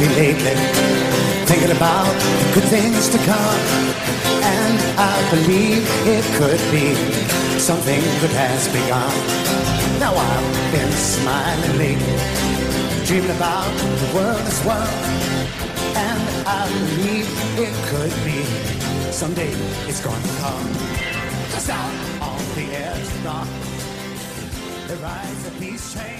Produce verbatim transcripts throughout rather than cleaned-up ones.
happy lately, thinking about the good things to come. And I believe it could be something good has begun. Now I've been smiling lately, dreaming about the world as well. And I believe it could be someday it's going to come. Just out on the edge of dawn, there rides a peace train.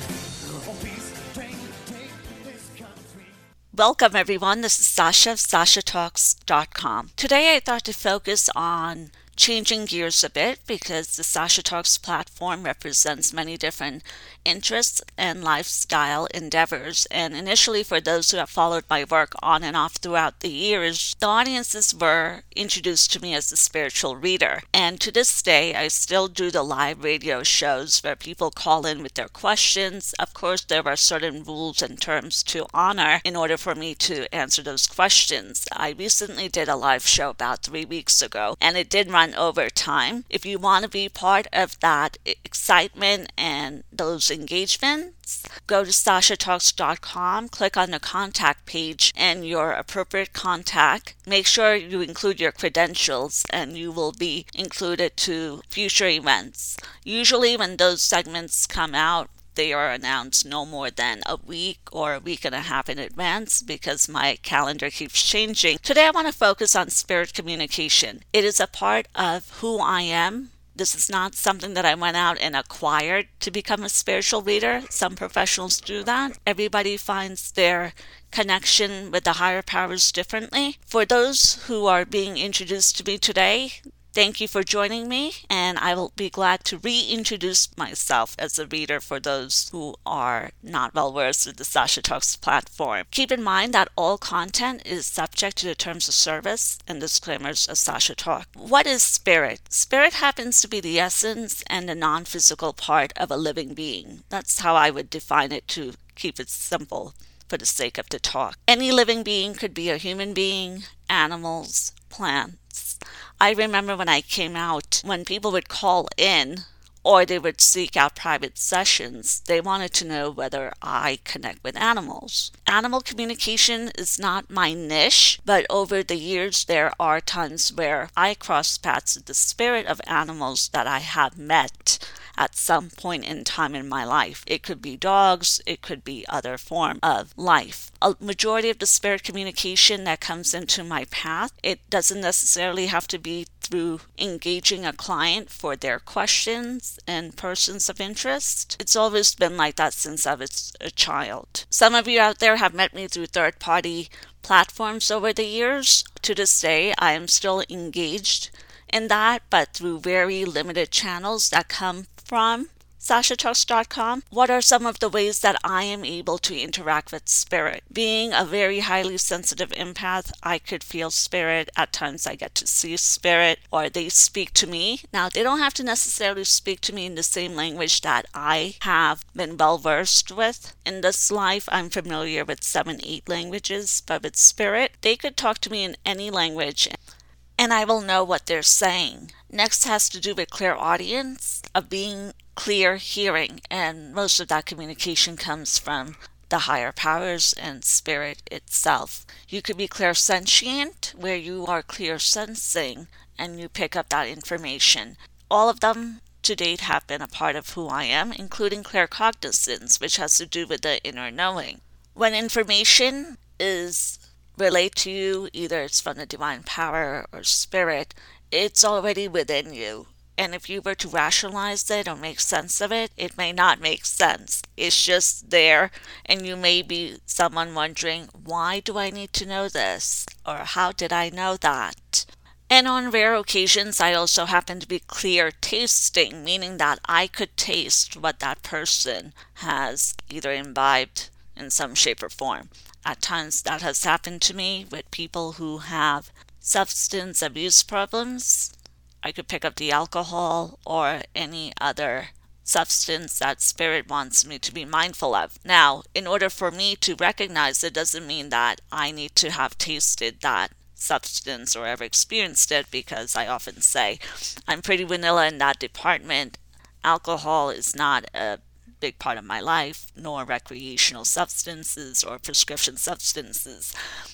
Oh, peace train, take this country. Welcome everyone, this is Sasha of Sasha Talks dot com. Today I thought to focus on changing gears a bit because the Sasha Talks platform represents many different interests and lifestyle endeavors. And initially, for those who have followed my work on and off throughout the years, the audiences were introduced to me as a spiritual reader. And to this day, I still do the live radio shows where people call in with their questions. Of course, there are certain rules and terms to honor in order for me to answer those questions. I recently did a live show about three weeks ago, and it did run over time. If you want to be part of that excitement and those engagements, go to Sasha Talks dot com, click on the contact page and your appropriate contact. Make sure you include your credentials and you will be included to future events. Usually when those segments come out, they are announced no more than a week or a week and a half in advance because my calendar keeps changing. Today I want to focus on spirit communication. It is a part of who I am. This is not something that I went out and acquired to become a spiritual reader. Some professionals do that. Everybody finds their connection with the higher powers differently. For those who are being introduced to me today, thank you for joining me, and I will be glad to reintroduce myself as a reader for those who are not well versed with the Sasha Talks platform. Keep in mind that all content is subject to the terms of service and disclaimers of Sasha Talk. What is spirit? Spirit happens to be the essence and the non-physical part of a living being. That's how I would define it to keep it simple for the sake of the talk. Any living being could be a human being, animals, plants. I remember when I came out, when people would call in or they would seek out private sessions, they wanted to know whether I connect with animals. Animal communication is not my niche, but over the years there are times where I cross paths with the spirit of animals that I have met at some point in time in my life. It could be dogs, it could be other form of life. A majority of the spirit communication that comes into my path, it doesn't necessarily have to be through engaging a client for their questions and persons of interest. It's always been like that since I was a child. Some of you out there have met me through third-party platforms over the years. To this day, I am still engaged in that, but through very limited channels that come from Sasha Talks dot com. What are some of the ways that I am able to interact with spirit? Being a very highly sensitive empath, I could feel spirit. At times I get to see spirit or they speak to me. Now, they don't have to necessarily speak to me in the same language that I have been well versed with. In this life, I'm familiar with seven, eight languages, but with spirit, they could talk to me in any language and I will know what they're saying. Next has to do with clairaudience, of being clear hearing, and most of that communication comes from the higher powers and spirit itself. You could be clairsentient, where you are clear sensing and you pick up that information. All of them to date have been a part of who I am, including claircognizance, which has to do with the inner knowing. When information is relayed to you, either it's from the divine power or spirit, it's already within you. And if you were to rationalize it or make sense of it, it may not make sense. It's just there, and you may be someone wondering, why do I need to know this? Or how did I know that? And on rare occasions, I also happen to be clear tasting, meaning that I could taste what that person has either imbibed in some shape or form. At times that has happened to me with people who have substance abuse problems. I could pick up the alcohol or any other substance that spirit wants me to be mindful of. Now, in order for me to recognize it doesn't mean that I need to have tasted that substance or ever experienced it, because I often say I'm pretty vanilla in that department. Alcohol is not a big part of my life, nor recreational substances or prescription substances.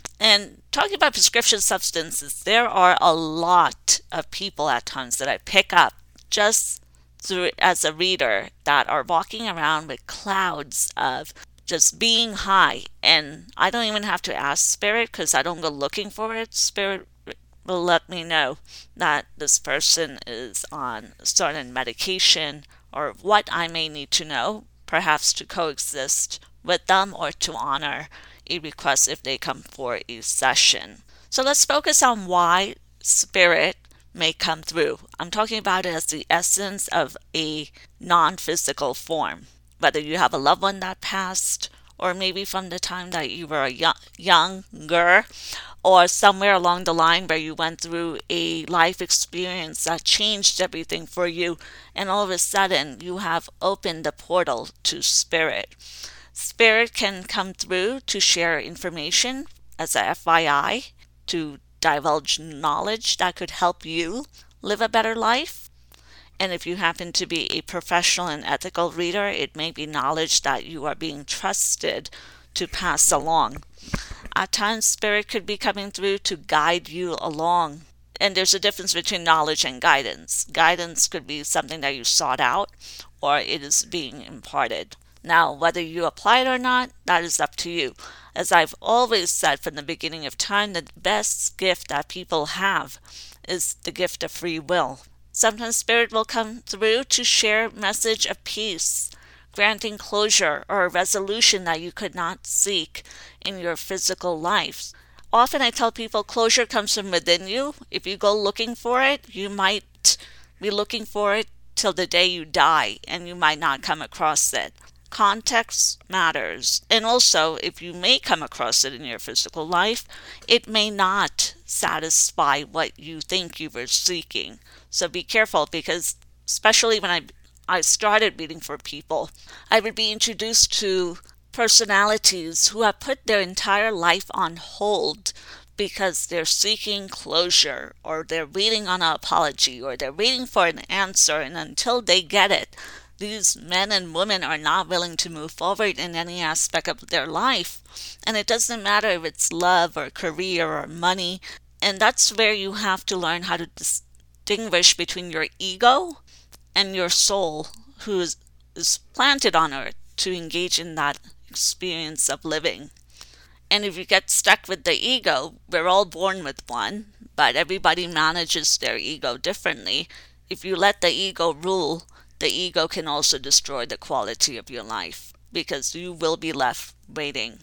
And talking about prescription substances, there are a lot of people at times that I pick up just through as a reader that are walking around with clouds of just being high. And I don't even have to ask Spirit because I don't go looking for it. Spirit will let me know that this person is on a certain medication or what I may need to know, perhaps to coexist with them or to honor a request if they come for a session. So let's focus on why Spirit may come through. I'm talking about it as the essence of a non-physical form. Whether you have a loved one that passed, or maybe from the time that you were a young, younger, or somewhere along the line where you went through a life experience that changed everything for you, and all of a sudden you have opened the portal to Spirit. Spirit can come through to share information as a F Y I, to divulge knowledge that could help you live a better life. And if you happen to be a professional and ethical reader, it may be knowledge that you are being trusted to pass along. At times, Spirit could be coming through to guide you along. And there's a difference between knowledge and guidance. Guidance could be something that you sought out, or it is being imparted. Now, whether you apply it or not, that is up to you. As I've always said from the beginning of time, the best gift that people have is the gift of free will. Sometimes Spirit will come through to share a message of peace, granting closure or a resolution that you could not seek in your physical life. Often I tell people closure comes from within you. If you go looking for it, you might be looking for it till the day you die, and you might not come across it. Context matters. And also, if you may come across it in your physical life, it may not satisfy what you think you were seeking. So be careful, because especially when I, I started reading for people, I would be introduced to personalities who have put their entire life on hold because they're seeking closure, or they're waiting on an apology, or they're waiting for an answer, and until they get it, these men and women are not willing to move forward in any aspect of their life. And it doesn't matter if it's love or career or money. And that's where you have to learn how to distinguish between your ego and your soul, who is, is planted on earth to engage in that experience of living. And if you get stuck with the ego, we're all born with one, but everybody manages their ego differently. If you let the ego rule, the ego can also destroy the quality of your life, because you will be left waiting.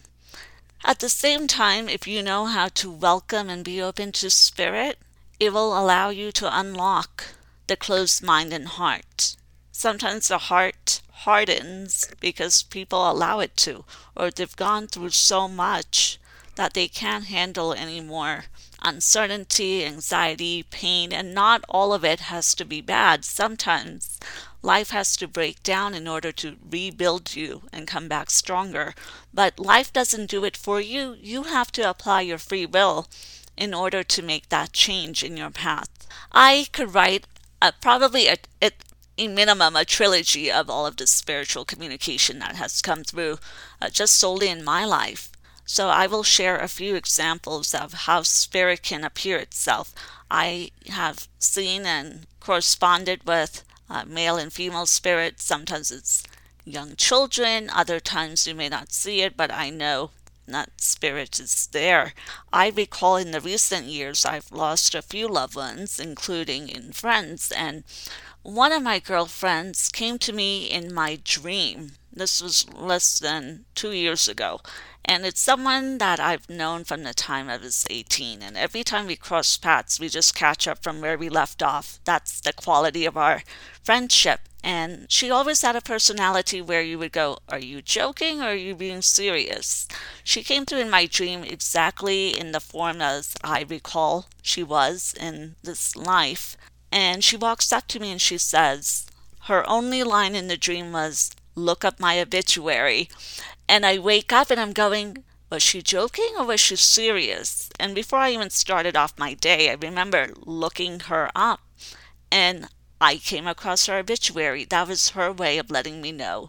At the same time, if you know how to welcome and be open to Spirit, it will allow you to unlock the closed mind and heart. Sometimes the heart hardens because people allow it to, or they've gone through so much that they can't handle any more uncertainty, anxiety, pain, and not all of it has to be bad. Sometimes life has to break down in order to rebuild you and come back stronger. But life doesn't do it for you. You have to apply your free will in order to make that change in your path. I could write a, probably a, a, a minimum, a trilogy of all of the spiritual communication that has come through uh, just solely in my life. So I will share a few examples of how Spirit can appear itself. I have seen and corresponded with uh, male and female spirits. Sometimes it's young children. Other times you may not see it, but I know that Spirit is there. I recall in the recent years I've lost a few loved ones, including in friends. And one of my girlfriends came to me in my dream. This was less than two years ago. And it's someone that I've known from the time I was eighteen. And every time we cross paths, we just catch up from where we left off. That's the quality of our friendship. And she always had a personality where you would go, are you joking or are you being serious? She came through in my dream exactly in the form as I recall she was in this life. And she walks up to me and she says, her only line in the dream was, look up my obituary. And I wake up and I'm going, was she joking or was she serious? And before I even started off my day, I remember looking her up and I came across her obituary. That was her way of letting me know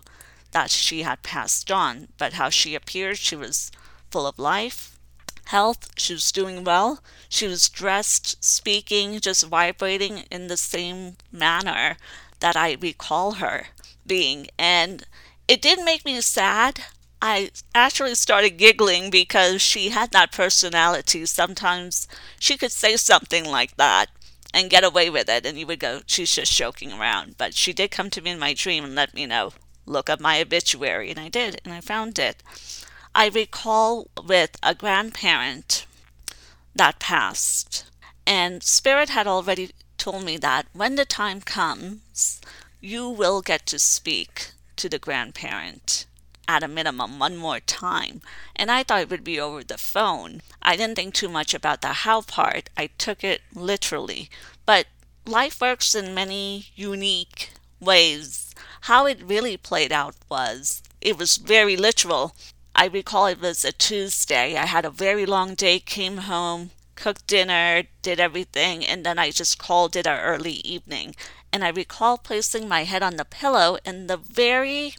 that she had passed on, but how she appeared, she was full of life, health, she was doing well. She was dressed, speaking, just vibrating in the same manner that I recall her being. And it did make me sad. I actually started giggling because she had that personality. Sometimes she could say something like that and get away with it, and you would go, she's just joking around. But she did come to me in my dream and let me know, look up my obituary, and I did, and I found it. I recall with a grandparent that passed, and Spirit had already told me that when the time comes, you will get to speak to the grandparent at a minimum one more time. And I thought it would be over the phone. I didn't think too much about the how part. I took it literally. But life works in many unique ways. How it really played out was, it was very literal. I recall it was a Tuesday. I had a very long day, came home, cooked dinner, did everything, and then I just called it an early evening. And I recall placing my head on the pillow, and the very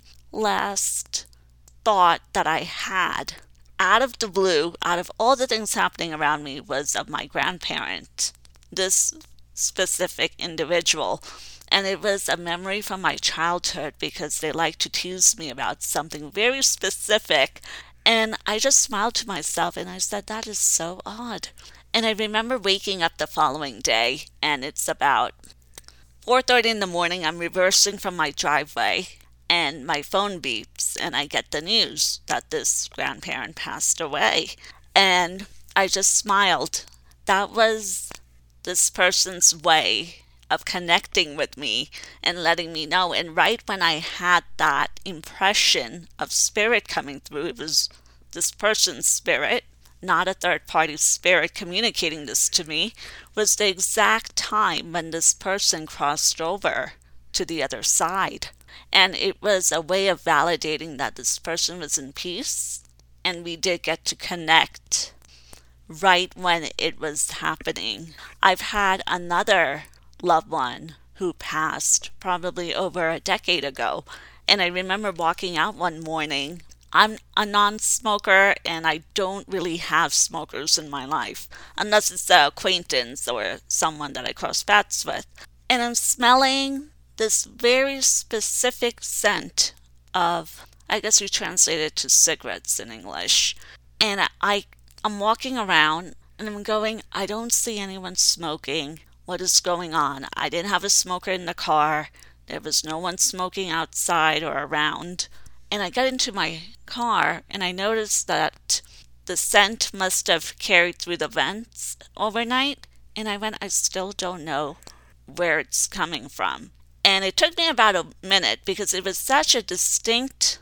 last thought that I had, out of the blue, out of all the things happening around me, was of my grandparent, this specific individual. And it was a memory from my childhood, because they liked to tease me about something very specific. And I just smiled to myself and I said, that is so odd. And I remember waking up the following day, and it's about four thirty in the morning. I'm reversing from my driveway, and my phone beeps, and I get the news that this grandparent passed away. And I just smiled. That was this person's way of connecting with me and letting me know. And right when I had that impression of spirit coming through, it was this person's spirit, not a third-party spirit communicating this to me, was the exact time when this person crossed over to the other side. And it was a way of validating that this person was in peace, and we did get to connect right when it was happening. I've had another loved one who passed probably over a decade ago, and I remember walking out one morning. I'm a non-smoker, and I don't really have smokers in my life, unless it's an acquaintance or someone that I cross paths with. And I'm smelling this very specific scent of, I guess you translate it to cigarettes in English. And I, I'm walking around, and I'm going, I don't see anyone smoking. What is going on? I didn't have a smoker in the car. There was no one smoking outside or around. And I got into my car, and I noticed that the scent must have carried through the vents overnight. And I went, I still don't know where it's coming from. And it took me about a minute, because it was such a distinct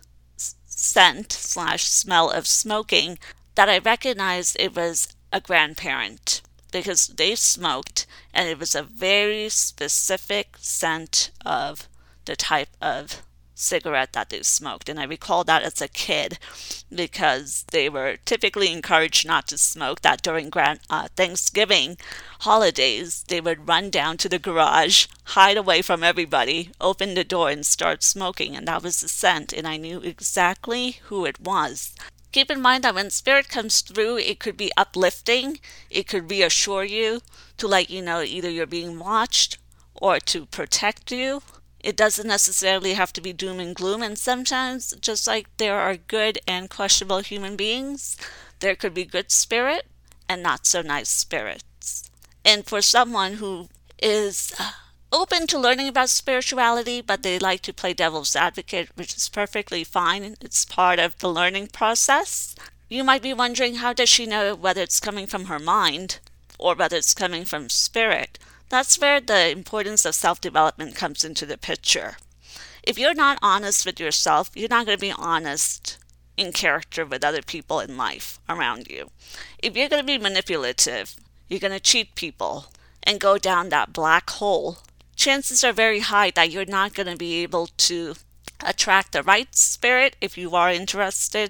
scent slash smell of smoking that I recognized it was a grandparent, because they smoked, and it was a very specific scent of the type of cigarette that they smoked. And I recall that as a kid, because they were typically encouraged not to smoke, that during grand, uh, Thanksgiving holidays, they would run down to the garage, hide away from everybody, open the door, and start smoking. And that was the scent, and I knew exactly who it was. Keep in mind that when spirit comes through, it could be uplifting, it could reassure you, to let you know either you're being watched or to protect you. It doesn't necessarily have to be doom and gloom, and sometimes, just like there are good and questionable human beings, there could be good spirit and not so nice spirits. And for someone who is open to learning about spirituality, but they like to play devil's advocate, which is perfectly fine, it's part of the learning process, you might be wondering, how does she know whether it's coming from her mind or whether it's coming from spirit? That's where the importance of self-development comes into the picture. If you're not honest with yourself, you're not going to be honest in character with other people in life around you. If you're going to be manipulative, you're going to cheat people and go down that black hole, chances are very high that you're not going to be able to attract the right spirit, if you are interested,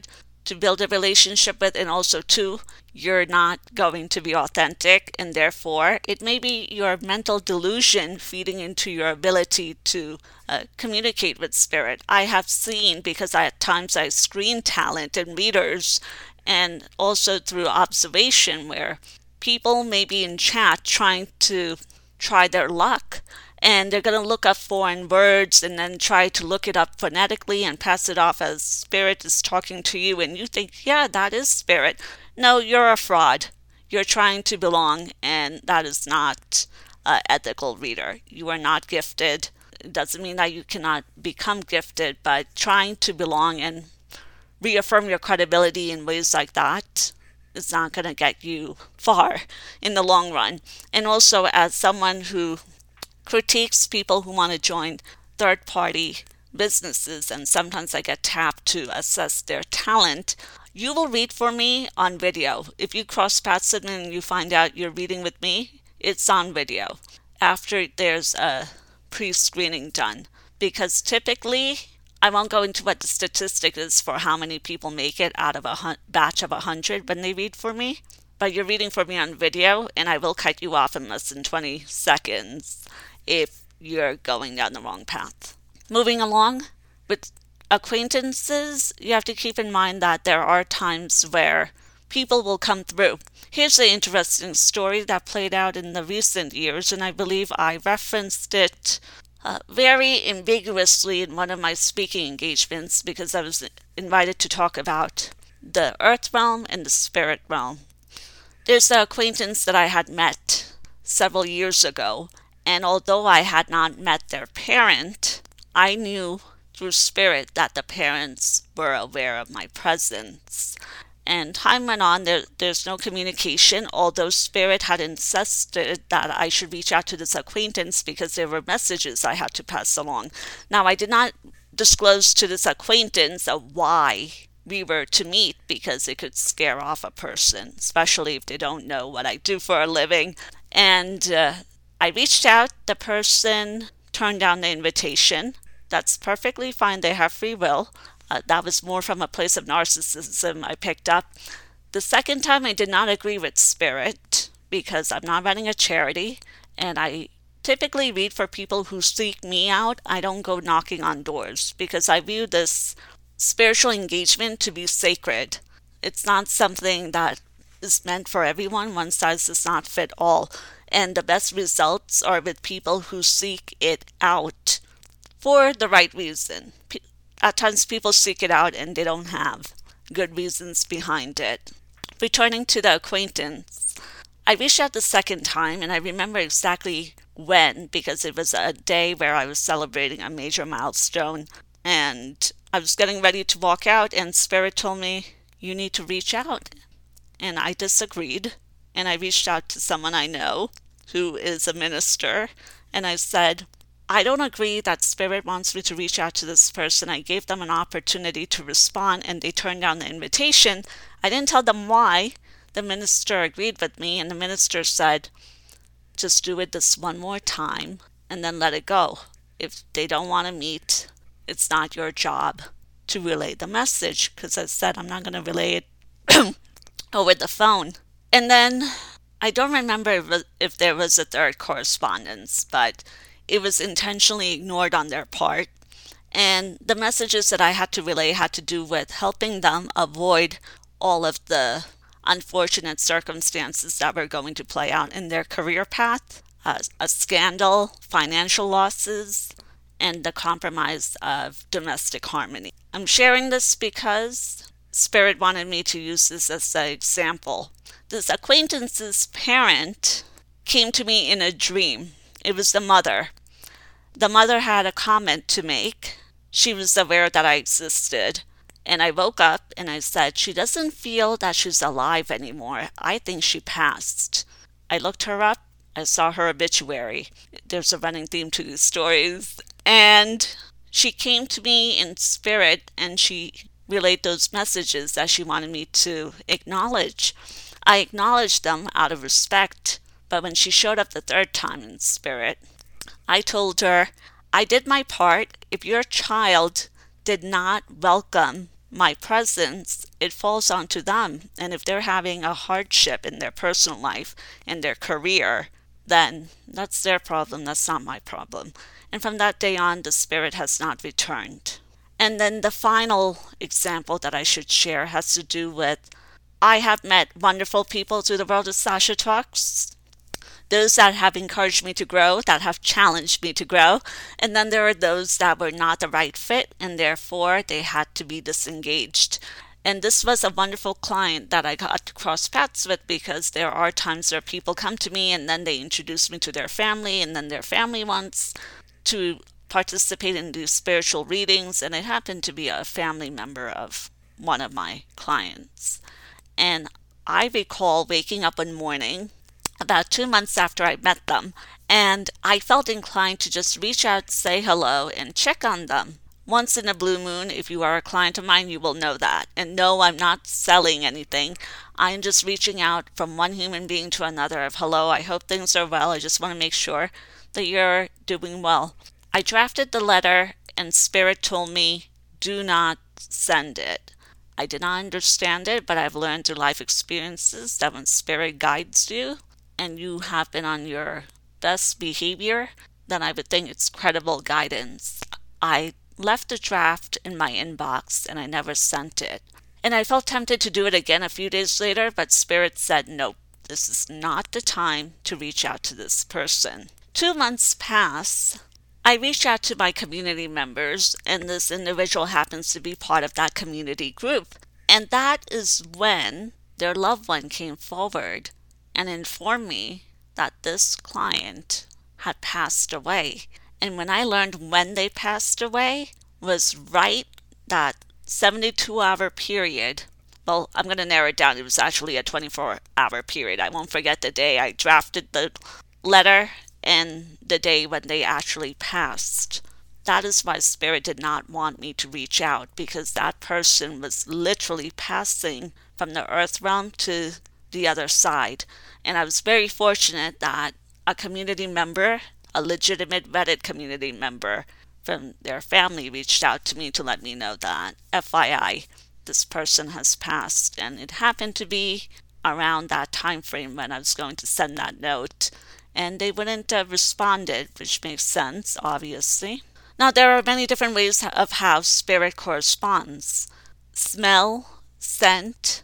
to build a relationship with, and also two, you're not going to be authentic, and therefore it may be your mental delusion feeding into your ability to uh, communicate with spirit. I have seen, because I, at times I screen talent and readers, and also through observation, where people may be in chat trying to try their luck, and they're going to look up foreign words and then try to look it up phonetically and pass it off as spirit is talking to you, and you think, yeah, that is spirit. No, you're a fraud. You're trying to belong, and that is not an ethical reader. You are not gifted. It doesn't mean that you cannot become gifted, but trying to belong and reaffirm your credibility in ways like that is not going to get you far in the long run. And also, as someone who critiques people who want to join third-party businesses, and sometimes I get tapped to assess their talent, you will read for me on video. If you cross paths with me and you find out you're reading with me, it's on video after there's a pre-screening done. Because typically, I won't go into what the statistic is for how many people make it out of a hun- batch of one hundred when they read for me, but you're reading for me on video, and I will cut you off in less than twenty seconds if you're going down the wrong path. Moving along, with acquaintances, you have to keep in mind that there are times where people will come through. Here's an interesting story that played out in the recent years, and I believe I referenced it uh, very ambiguously in one of my speaking engagements, because I was invited to talk about the earth realm and the spirit realm. There's an acquaintance that I had met several years ago, and although I had not met their parent, I knew through spirit that the parents were aware of my presence. And time went on, there, there's no communication, although spirit had insisted that I should reach out to this acquaintance because there were messages I had to pass along. Now, I did not disclose to this acquaintance of why we were to meet, because it could scare off a person, especially if they don't know what I do for a living. And uh, I reached out, the person turned down the invitation. That's perfectly fine, they have free will. Uh, that was more from a place of narcissism I picked up. The second time I did not agree with spirit, because I'm not running a charity, and I typically read for people who seek me out. I don't go knocking on doors, because I view this spiritual engagement to be sacred. It's not something that is meant for everyone. One size does not fit all. And the best results are with people who seek it out for the right reason. At times people seek it out and they don't have good reasons behind it. Returning to the acquaintance, I reached out the second time, and I remember exactly when, because it was a day where I was celebrating a major milestone, and I was getting ready to walk out, and spirit told me, you need to reach out. And I disagreed, and I reached out to someone I know who is a minister, and I said, I don't agree that spirit wants me to reach out to this person. I gave them an opportunity to respond, and they turned down the invitation. I didn't tell them why. The minister agreed with me, and the minister said, just do it this one more time and then let it go. If they don't want to meet, it's not your job to relay the message, because I said I'm not going to relay it over the phone. And then I don't remember if, if there was a third correspondence, but it was intentionally ignored on their part. And the messages that I had to relay had to do with helping them avoid all of the unfortunate circumstances that were going to play out in their career path, uh, a scandal, financial losses, and the compromise of domestic harmony. I'm sharing this because Spirit wanted me to use this as an example. This acquaintance's parent came to me in a dream. It was the mother. The mother had a comment to make. She was aware that I existed. And I woke up and I said, she doesn't feel that she's alive anymore. I think she passed. I looked her up. I saw her obituary. There's a running theme to these stories. And she came to me in spirit and she relayed those messages that she wanted me to acknowledge. I acknowledged them out of respect. But when she showed up the third time in spirit, I told her, I did my part. If your child did not welcome my presence, it falls onto them. And if they're having a hardship in their personal life, in their career, then that's their problem. That's not my problem. And from that day on, the spirit has not returned. And then the final example that I should share has to do with I have met wonderful people through the world of Sasha Talks. Those that have encouraged me to grow, that have challenged me to grow. And then there are those that were not the right fit, and therefore they had to be disengaged. And this was a wonderful client that I got to cross paths with, because there are times where people come to me and then they introduce me to their family, and then their family wants to participate in these spiritual readings, and it happened to be a family member of one of my clients. And I recall waking up one morning about two months after I met them, and I felt inclined to just reach out, say hello, and check on them. Once in a blue moon, if you are a client of mine, you will know that. And no, I'm not selling anything. I'm just reaching out from one human being to another of, hello, I hope things are well. I just want to make sure that you're doing well. I drafted the letter, and Spirit told me, do not send it. I did not understand it, but I've learned through life experiences that when Spirit guides you and you have been on your best behavior, then I would think it's credible guidance. I left the draft in my inbox and I never sent it. And I felt tempted to do it again a few days later, but Spirit said, nope, this is not the time to reach out to this person. Two months pass. I reached out to my community members, and this individual happens to be part of that community group. And that is when their loved one came forward and informed me that this client had passed away. And when I learned when they passed away, was right that seventy-two hour period. Well, I'm going to narrow it down. It was actually a twenty-four hour period. I won't forget the day I drafted the letter and the day when they actually passed. That is why Spirit did not want me to reach out, because that person was literally passing from the earth realm to the other side. And I was very fortunate that a community member, a legitimate vetted community member from their family, reached out to me to let me know that, F Y I, this person has passed. And it happened to be around that time frame when I was going to send that note. And they wouldn't have responded, which makes sense, obviously. Now, there are many different ways of how Spirit corresponds. Smell, scent,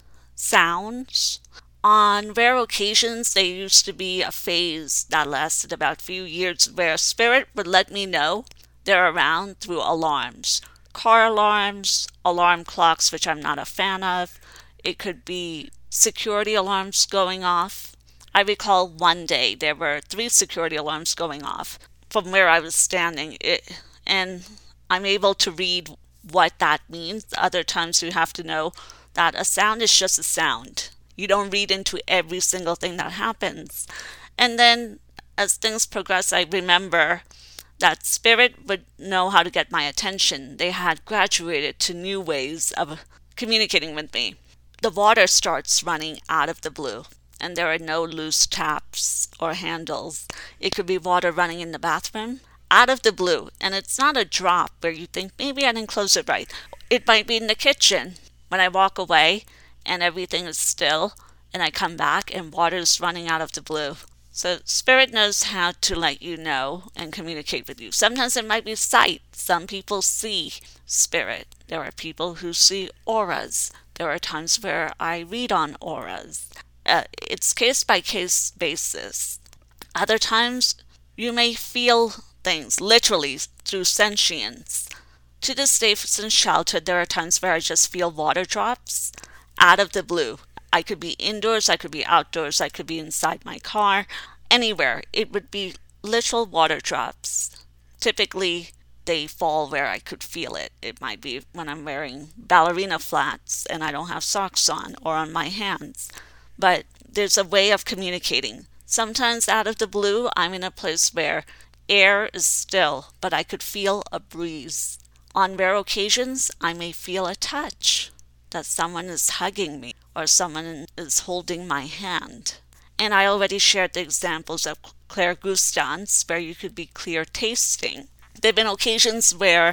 sounds. On rare occasions, there used to be a phase that lasted about a few years where Spirit would let me know they're around through alarms. Car alarms, alarm clocks, which I'm not a fan of. It could be security alarms going off. I recall one day there were three security alarms going off from where I was standing, it, and I'm able to read what that means. Other times you have to know that a sound is just a sound. You don't read into every single thing that happens. And then as things progress, I remember that Spirit would know how to get my attention. They had graduated to new ways of communicating with me. The water starts running out of the blue, and there are no loose taps or handles. It could be water running in the bathroom out of the blue, and it's not a drop where you think, maybe I didn't close it right. It might be in the kitchen when I walk away and everything is still, and I come back and water is running out of the blue. So Spirit knows how to let you know and communicate with you. Sometimes it might be sight. Some people see Spirit. There are people who see auras. There are times where I read on auras. Uh, it's case-by-case basis. Other times, you may feel things, literally, through sentience. To this day, since childhood, there are times where I just feel water drops out of the blue. I could be indoors, I could be outdoors, I could be inside my car, anywhere. It would be literal water drops. Typically, they fall where I could feel it. It might be when I'm wearing ballerina flats and I don't have socks on, or on my hands. But there's a way of communicating. Sometimes out of the blue, I'm in a place where air is still, but I could feel a breeze. On rare occasions, I may feel a touch, that someone is hugging me or someone is holding my hand. And I already shared the examples of clairgustance, where you could be clear tasting. There have been occasions where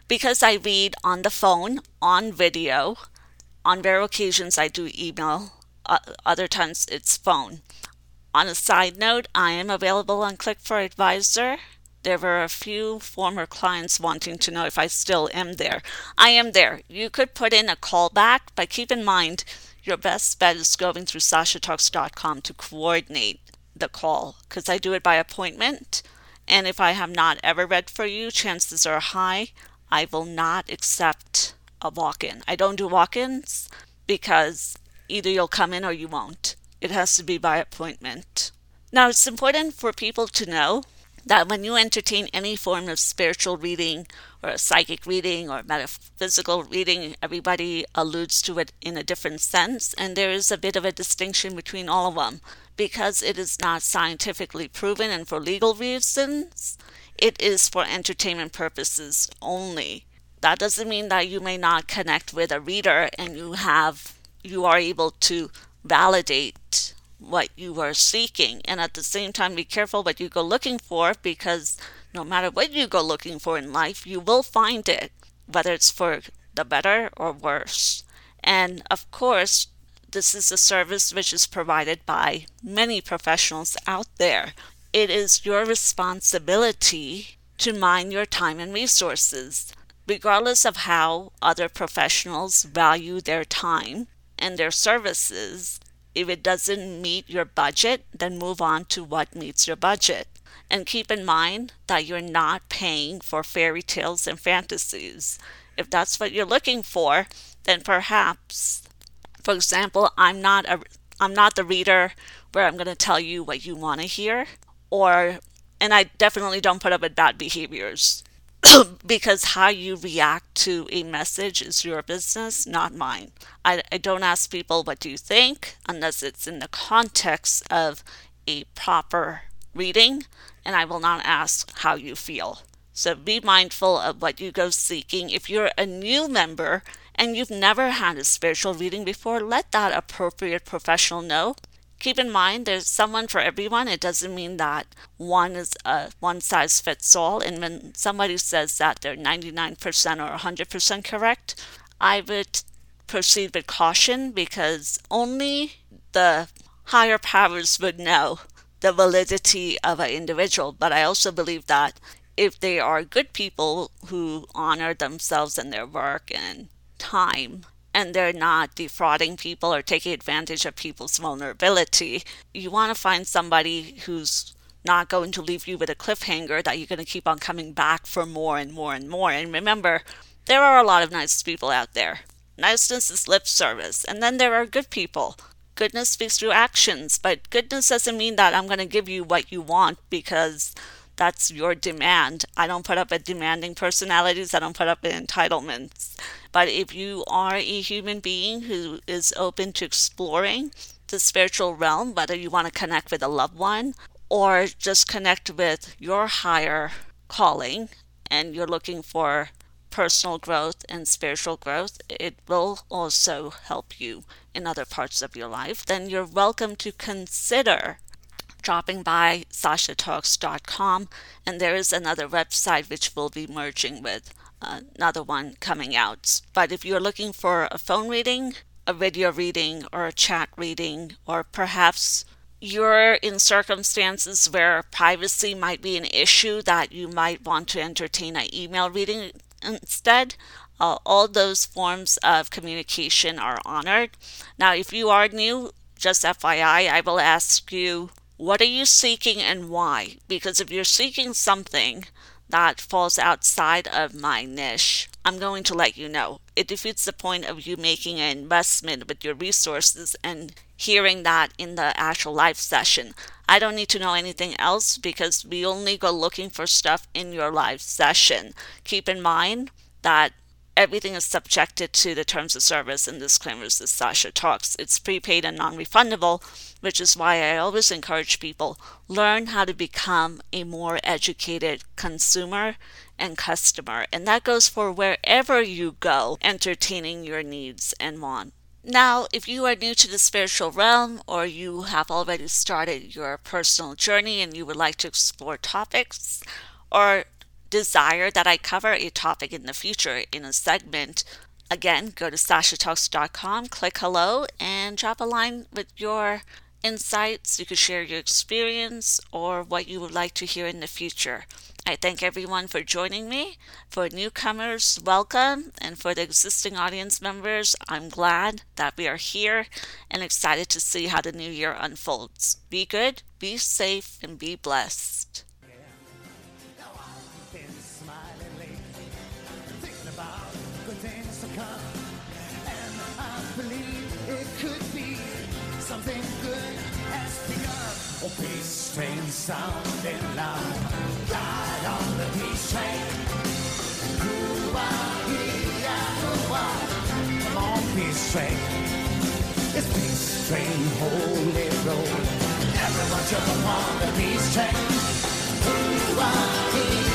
Because I read on the phone, on video, on rare occasions I do email, uh, other times it's phone. On a side note, I am available on Click for Advisor. There were a few former clients wanting to know if I still am there. I am there. You could put in a callback, but keep in mind your best bet is going through sasha talks dot com to coordinate the call, because I do it by appointment. And if I have not ever read for you, chances are high I will not accept a walk-in. I don't do walk-ins because either you'll come in or you won't. It has to be by appointment. Now, it's important for people to know that when you entertain any form of spiritual reading or a psychic reading or metaphysical reading, everybody alludes to it in a different sense, and there is a bit of a distinction between all of them because it is not scientifically proven, and for legal reasons, it is for entertainment purposes only. That doesn't mean that you may not connect with a reader and you have you are able to validate what you are seeking, and at the same time be careful what you go looking for, because no matter what you go looking for in life, you will find it, whether it's for the better or worse. And of course, this is a service which is provided by many professionals out there. It is your responsibility to mind your time and resources, regardless of how other professionals value their time and their services. If it doesn't meet your budget, then move on to what meets your budget. And keep in mind that you're not paying for fairy tales and fantasies. If that's what you're looking for, then perhaps, for example, I'm not a I'm not the reader where I'm going to tell you what you want to hear, or and I definitely don't put up with bad behaviors. Because how you react to a message is your business, not mine. I, I don't ask people what do you think unless it's in the context of a proper reading, and I will not ask how you feel. So be mindful of what you go seeking. If you're a new member and you've never had a spiritual reading before, let that appropriate professional know. Keep in mind, there's someone for everyone. It doesn't mean that one is a one size fits all. And when somebody says that they're ninety-nine percent or one hundred percent correct, I would proceed with caution, because only the higher powers would know the validity of an individual. But I also believe that if they are good people who honor themselves and their work and time, and they're not defrauding people or taking advantage of people's vulnerability, you want to find somebody who's not going to leave you with a cliffhanger that you're going to keep on coming back for more and more and more. And remember, there are a lot of nice people out there. Niceness is lip service. And then there are good people. Goodness speaks through actions, but goodness doesn't mean that I'm going to give you what you want because that's your demand. I don't put up with demanding personalities. I don't put up with entitlements. But if you are a human being who is open to exploring the spiritual realm, whether you want to connect with a loved one or just connect with your higher calling, and you're looking for personal growth and spiritual growth, it will also help you in other parts of your life, then you're welcome to consider dropping by sasha talks dot com, and there is another website which we'll be merging with uh, another one coming out. But if you're looking for a phone reading, a video reading, or a chat reading, or perhaps you're in circumstances where privacy might be an issue that you might want to entertain an email reading instead, uh, all those forms of communication are honored. Now, if you are new, just F Y I, I will ask you, what are you seeking and why? Because if you're seeking something that falls outside of my niche, I'm going to let you know. It defeats the point of you making an investment with your resources and hearing that in the actual live session. I don't need to know anything else because we only go looking for stuff in your live session. Keep in mind that everything is subjected to the terms of service and disclaimers of Sasha Talks. It's prepaid and non-refundable, which is why I always encourage people, learn how to become a more educated consumer and customer. And that goes for wherever you go, entertaining your needs and wants. Now, if you are new to the spiritual realm, or you have already started your personal journey and you would like to explore topics, or desire that I cover a topic in the future in a segment, again, go to sasha talks dot com, click hello, and drop a line with your insights. You could share your experience or what you would like to hear in the future. I thank everyone for joining me. For newcomers, welcome. And for the existing audience members, I'm glad that we are here and excited to see how the new year unfolds. Be good, be safe, and be blessed. Something good has begun. Oh, peace train sounding loud. Ride on the peace train. Ooh-ah, ee-ah, ooh-ah. Come on, peace train. It's peace train, holy road. Everyone jump on the peace train. Ooh-ah, ee-ah.